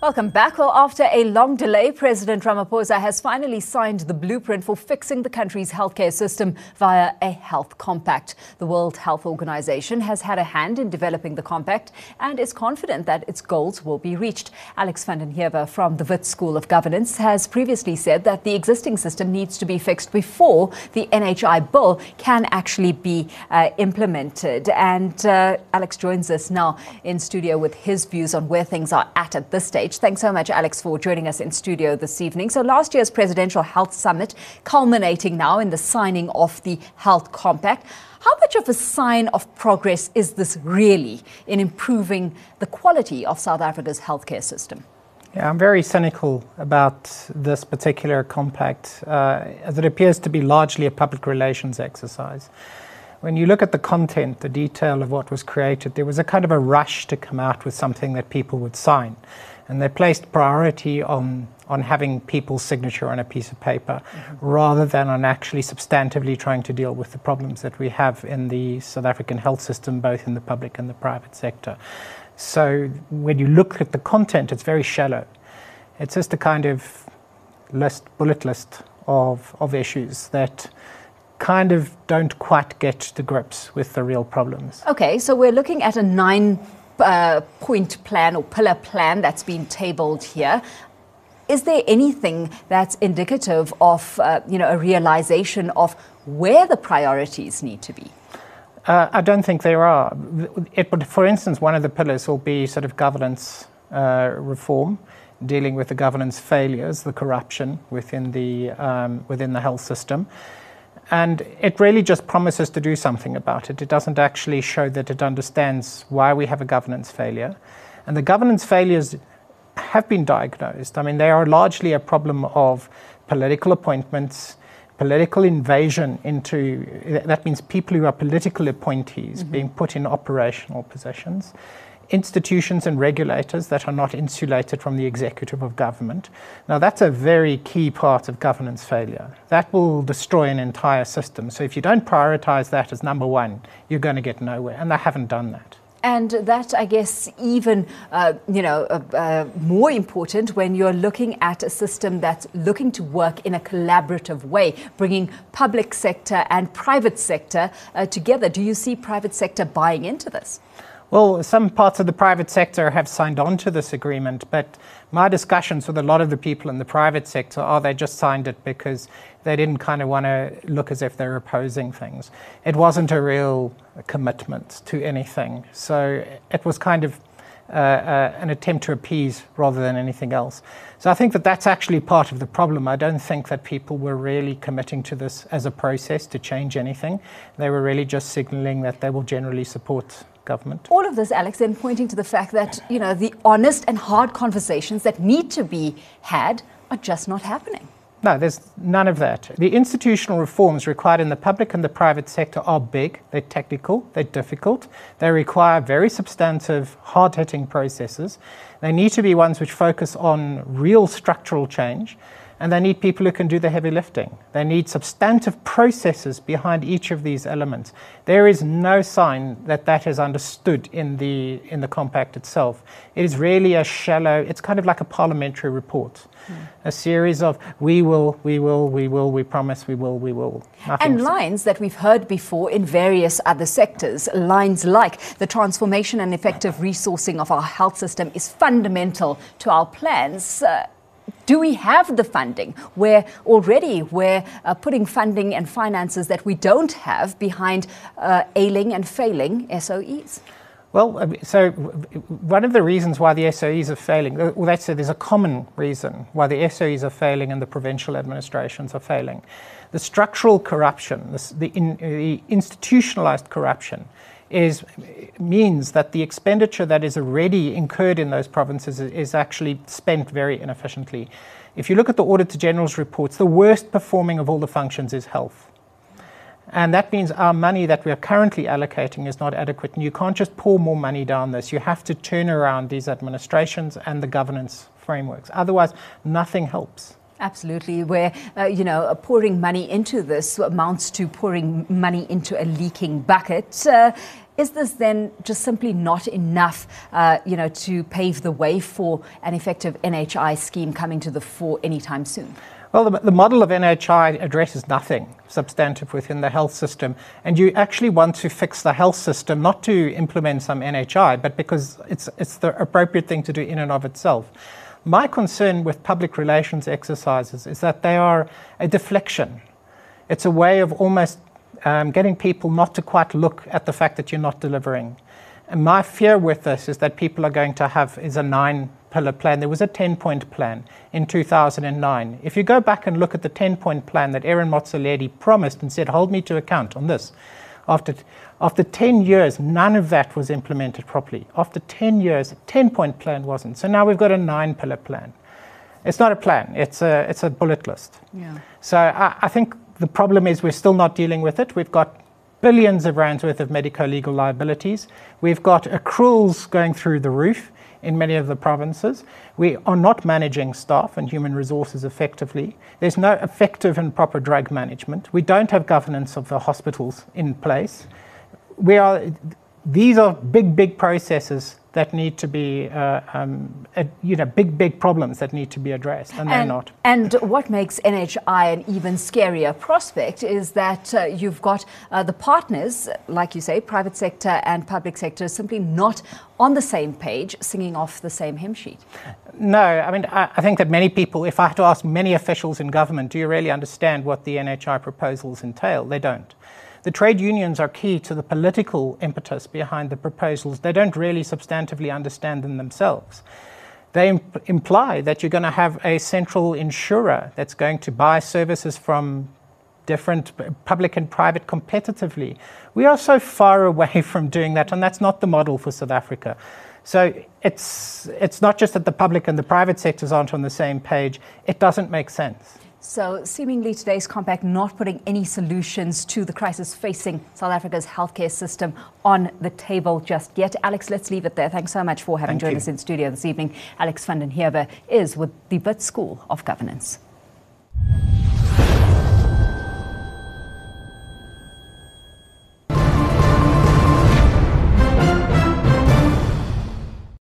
Welcome back. Well, after a long delay, President Ramaphosa has finally signed the blueprint for fixing the country's healthcare system via a health compact. The World Health Organization has had a hand in developing the compact and is confident that its goals will be reached. Alex van den Heever from the Wits School of Governance has previously said that the existing system needs to be fixed before the NHI bill can actually be implemented. And Alex joins us now in studio with his views on where things are at this stage. Thanks so much, Alex, for joining us in studio this evening. So last year's Presidential Health Summit culminating now in the signing of the Health Compact. How much of a sign of progress is this really in improving the quality of South Africa's healthcare system? Yeah, I'm very cynical about this particular compact, as it appears to be largely a public relations exercise. When you look at the content, the detail of what was created, there was a kind of a rush to come out with something that people would sign. And they placed priority on having people's signature on a piece of paper, rather than on actually substantively trying to deal with the problems that we have in the South African health system, both in the public and the private sector. So when you look at the content, it's very shallow. It's just a kind of bullet list of issues that kind of don't quite get to grips with the real problems. Okay, so we're looking at a 9-point plan or pillar plan that's been tabled here. Is there anything that's indicative of a realization of where the priorities need to be? I don't think there are. For instance, one of the pillars will be sort of governance reform, dealing with the governance failures, the corruption within the health system. And it really just promises to do something about it. It doesn't actually show that it understands why we have a governance failure. And the governance failures have been diagnosed. I mean, they are largely a problem of political appointments, political invasion into, that means people who are political appointees being put in operational positions, institutions and regulators that are not insulated from the executive of government. Now, that's a very key part of governance failure. That will destroy an entire system. So if you don't prioritize that as number one, you're going to get nowhere. And they haven't done that. And that, I guess, even, more important when you're looking at a system that's looking to work in a collaborative way, bringing public sector and private sector together. Do you see private sector buying into this? Well, some parts of the private sector have signed on to this agreement, but my discussions with a lot of the people in the private sector are they just signed it because they didn't kind of want to look as if they're opposing things. It wasn't a real commitment to anything. So it was kind of an attempt to appease rather than anything else. So I think that that's actually part of the problem. I don't think that people were really committing to this as a process to change anything. They were really just signaling that they will generally support government. All of this, Alex, then pointing to the fact that, the honest and hard conversations that need to be had are just not happening. No, there's none of that. The institutional reforms required in the public and the private sector are big, they're technical, they're difficult, they require very substantive, hard-hitting processes. They need to be ones which focus on real structural change, and they need people who can do the heavy lifting. They need substantive processes behind each of these elements. There is no sign that that is understood in the compact itself. It is really a shallow, it's kind of like a parliamentary report. A series of we will, we promise, we will. And lines that we've heard before in various other sectors, lines like the transformation and effective resourcing of our health system is fundamental to our plans. Do we have the funding? Where already we're putting funding and finances that we don't have behind ailing and failing SOEs? Well, so one of the reasons why the SOEs are failing, well, let's say there's a common reason why the SOEs are failing and the provincial administrations are failing. The structural corruption, the institutionalized corruption, means that the expenditure that is already incurred in those provinces is actually spent very inefficiently. If you look at the Auditor General's reports, the worst performing of all the functions is health. And that means our money that we are currently allocating is not adequate. And you can't just pour more money down this. You have to turn around these administrations and the governance frameworks. Otherwise, nothing helps. Absolutely, where, pouring money into this amounts to pouring money into a leaking bucket. Is this then just simply not enough, to pave the way for an effective NHI scheme coming to the fore anytime soon? Well, the model of NHI addresses nothing substantive within the health system, and you actually want to fix the health system not to implement some NHI, but because it's the appropriate thing to do in and of itself. My concern with public relations exercises is that they are a deflection. It's a way of almost getting people not to quite look at the fact that you're not delivering. And my fear with this is that people are going to have is a 9-pillar plan. There was a 10-point plan in 2009. If you go back and look at the 10-point plan that Aaron Motsoaledi promised and said, hold me to account on this, after 10 years, none of that was implemented properly. After 10 years, a 10-point plan wasn't. So now we've got a 9-pillar plan. It's not a plan. It's a bullet list. Yeah. So I think the problem is we're still not dealing with it. We've got billions of rands worth of medico-legal liabilities. We've got accruals going through the roof in many of the provinces. We are not managing staff and human resources effectively. There's no effective and proper drug management. We don't have governance of the hospitals in place. These are big processes that need to be, big problems that need to be addressed, and they're not. And what makes NHI an even scarier prospect is that you've got the partners, like you say, private sector and public sector, simply not on the same page, singing off the same hymn sheet. No, I mean, I think that many people, if I had to ask many officials in government, do you really understand what the NHI proposals entail? They don't. The trade unions are key to the political impetus behind the proposals. They don't really substantively understand them themselves. They imply that you're going to have a central insurer that's going to buy services from different public and private competitively. We are so far away from doing that, and that's not the model for South Africa. So it's not just that the public and the private sectors aren't on the same page. It doesn't make sense. So seemingly today's compact not putting any solutions to the crisis facing South Africa's healthcare system on the table just yet. Alex, let's leave it there. Thanks so much for having joined us in studio this evening. Alex van den Heever is with the Wits School of Governance.